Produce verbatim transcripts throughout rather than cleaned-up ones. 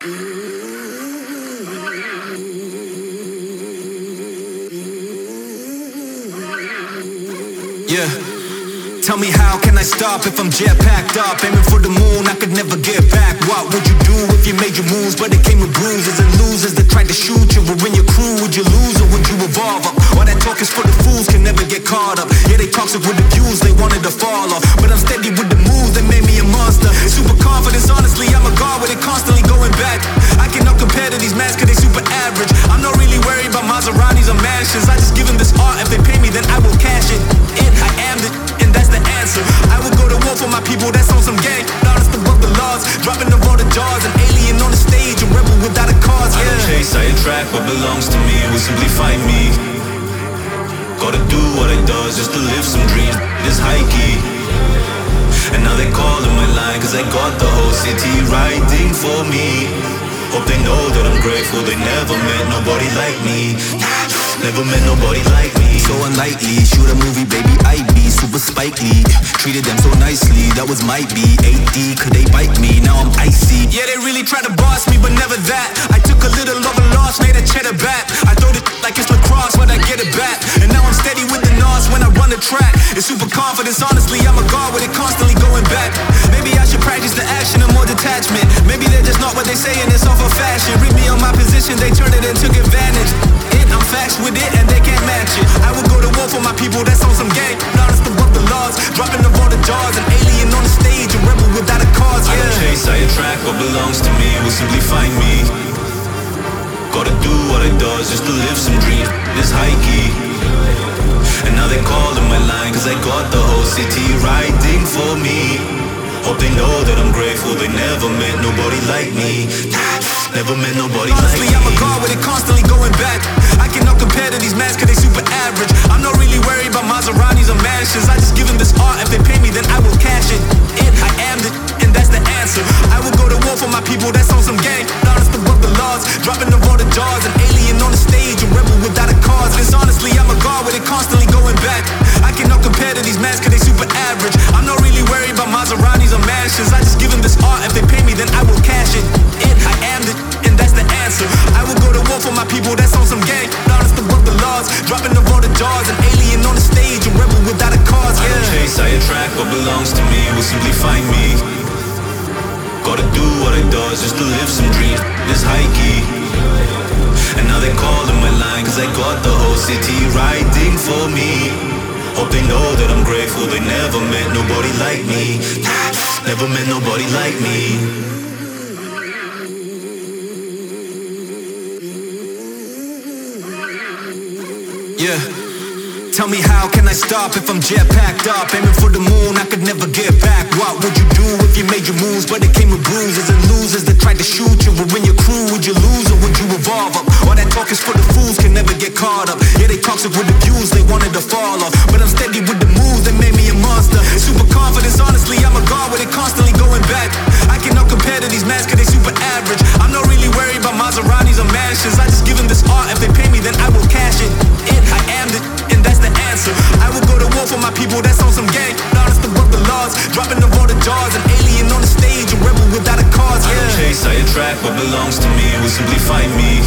Yeah. Tell me how can I stop if I'm jet-packed up? Aiming for the moon, I could never get back. What would you do if you made your moves, but it came with bruises and losers that tried to shoot you? But when your crew, would you lose or would you evolve up? All that talk is for the fools, can never get caught up. Yeah, they toxic with the views, they wanted to fall off. But I'm steady with the moves that made me a monster. Super confidence, honestly, I'm a god with it constantly going back. I cannot compare to these mans cause they super average. I'm not really worried about Maseratis or mansions. I just give them this art, if they pay me then I will cash it. It, I am the, and that's the answer. I will go to war for my people, that's on some gang. Honest above the laws, dropping the water jars. An alien on the stage, a rebel without a cause, yeah. I don't chase, I attract what belongs to me, will simply find me. Gotta do what it does just to live some dreams. This high key, and now they calling my line cause I got the whole city riding for me. Hope they know that I'm grateful, they never met nobody like me. Never met nobody like me. So unlikely, shoot a movie, baby, I be super Spike Lee. Treated them so nicely, that was might be eight D, could they bite me? Now I'm icy. Yeah, they really try to boss me, but never that. I took a little of a loss, made a cheddar back. I throw it like it's lacrosse, but I get it back. And now I'm steady with the nos when I run the track. It's super confidence, honestly, I'm a god with it constantly going back. Maybe I should practice the action and more detachment. Maybe they're just not what they say and it's all for fashion. Read me on my position, they turned it and took advantage. It, I'm facts with it and they can't match it. I would go to war for my people, that's on some gang. Honest above the laws, dropping the water jars. An alien on the stage, a rebel without a cause, yeah. I don't chase, I attract what belongs to me, will simply find me. Gotta do what it does just to live some dreams. This high key, and now they calling my line cause I got the whole city riding for me. Hope they know that I'm grateful, they never met nobody like me. Never met nobody honestly, like me. Honestly, I'm a god with it constantly going back. I cannot compare to these mans cause they super average. I'm not really worried about Maseratis or mansions. I just give them this art, if they pay me then I will cash it. It, I am the, and that's the answer. I will go to war for my people, that's on some gang. Honest above the laws, dropping the water jars. An alien on the stage, a rebel without a cause. Cause honestly, I'm a god with it constantly going back. I cannot compare to these mans cause they super average. I'm not really worried about Maseratis or mansions. I just give them this art, if they pay me then I will cash it. It, I am the, and that's the answer. I will go to war for my people, that's on some gang. Honest above the laws, dropping the water jars. An alien on the stage, a rebel without a cause, yeah. I don't chase, I attract what belongs to me, will simply find me. Gotta do what it does just to live some dreams. This high key, and now they calling my line cause I got the whole city riding for me. Hope they know that I'm grateful, they never met nobody like me. Never met nobody like me. Yeah. Tell me how can I stop if I'm jet-packed up? Aiming for the moon, I could never get back. What would you do if you made your moves, but it came with bruises and losers that tried to shoot you? But when your crew, would you lose or would you evolve up? All that talk is for the fools, can never get caught up. Yeah, they toxic with the views, they wanted to fall off. But I'm steady with the moves that made me a monster. Super confidence, honestly, I'm a god with it constantly going back. I cannot compare to these mans cause they super average. I'm not really worried about Maseratis or mansions. I just give them this art, if they pay me then I will cash it. It, I am the, and that's the answer. I will go to war for my people, that's on some gang. Honest above the laws, dropping the water jars. An alien on the stage, a rebel without a cause, yeah. I don't chase, I attract what belongs to me, will simply find me.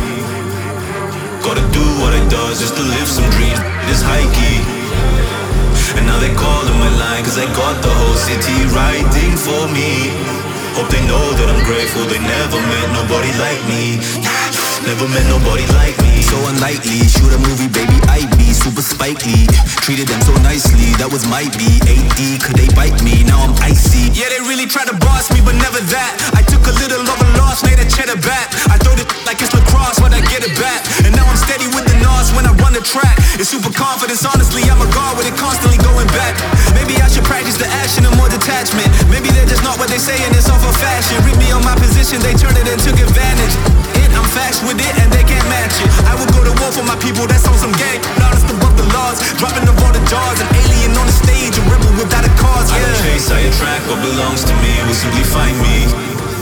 Gotta do what it does just to live some dreams. This high key, and now they calling my line cause I got the whole city riding for me. Hope they know that I'm grateful, they never met nobody like me. Never met nobody like me. So unlikely, shoot a movie, baby, I be super Spike Lee. Treated them so nicely, that was might be eight D, could they bite me? Now I'm icy. Yeah, they really try to boss me, but never that. I took a little of a loss, made a cheddar back. I throw it like it's lacrosse, but I get it back. And now I'm steady with the nos when I run the track. It's super confidence, honestly, I'm a god with it constantly going back. Maybe I should practice the action and more detachment. Maybe they're just not what they say and it's all for fashion. Read me on my position, they turned it and took advantage. It, I'm facts with it and they can't match it. I would go to war for my people, that's on some gang. Honest above the laws, dropping the water jars. An alien on the stage, a rebel without a cause, yeah. I don't chase, I attract what belongs to me, will simply find me.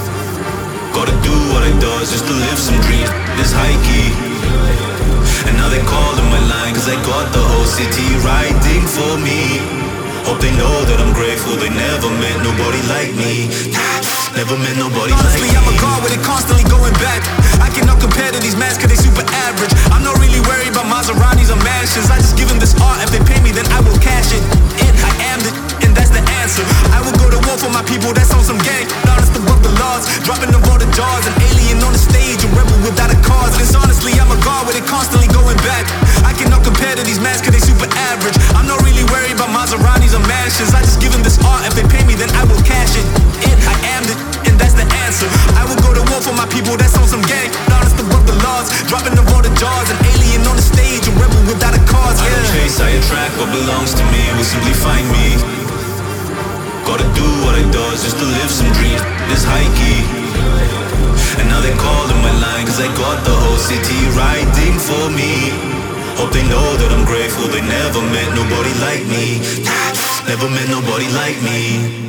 Gotta do what it does just to live some dreams. This high key, and now they calling my line cause I got the whole city riding for me. Hope they know that I'm grateful, they never met nobody like me. Never met nobody honestly, like me. Honestly, I'm a god with it constantly going dropping of all the jars. An alien on the stage, a rebel without a cause. And it's honestly, I'm a god with it constantly going back. I cannot compare to these mans cause they super average. I'm not really worried about Maseratis or mansions. I just give them this art, if they pay me then I will cash it. It, I am the, and that's the answer. I will go to war for my people, that's on some gang. Honest above the laws, dropping of all the jars. An alien on the stage, a rebel without a cause. Yeah. I don't chase, I attract what belongs to me. Will simply find me. Gotta do what I does just to live some dreams. This high key. And now they calling my line cause I got the whole city riding for me. Hope they know that I'm grateful. They never met nobody like me. Never met nobody like me.